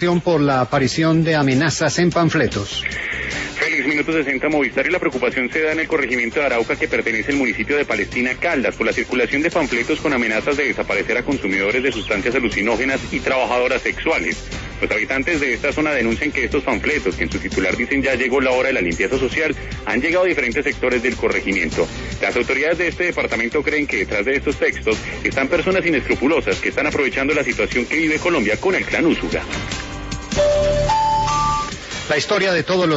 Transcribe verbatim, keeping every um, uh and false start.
Por la aparición de amenazas en panfletos. Félix, minuto sesenta Movistar, y la preocupación se da en el corregimiento de Arauca, que pertenece al municipio de Palestina Caldas, por la circulación de panfletos con amenazas de desaparecer a consumidores de sustancias alucinógenas y trabajadoras sexuales. Los habitantes de esta zona denuncian que estos panfletos, que en su titular dicen ya llegó la hora de la limpieza social, han llegado a diferentes sectores del corregimiento. Las autoridades de este departamento creen que detrás de estos textos están personas inescrupulosas que están aprovechando la situación que vive Colombia con el clan Úsuga. La historia de todos los